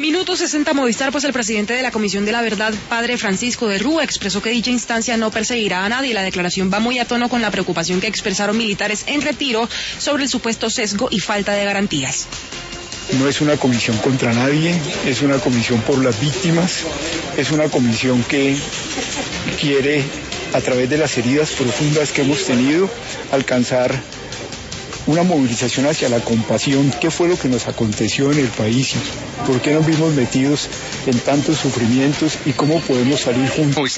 Minuto 60 Movistar, pues el presidente de la Comisión de la Verdad, padre Francisco de Rúa, expresó que dicha instancia no perseguirá a nadie. La declaración va muy a tono con la preocupación que expresaron militares en retiro sobre el supuesto sesgo y falta de garantías. No es una comisión contra nadie, es una comisión por las víctimas, es una comisión que quiere, a través de las heridas profundas que hemos tenido, alcanzar una movilización hacia la compasión. ¿Qué fue lo que nos aconteció en el país? ¿Por qué nos vimos metidos en tantos sufrimientos y cómo podemos salir juntos?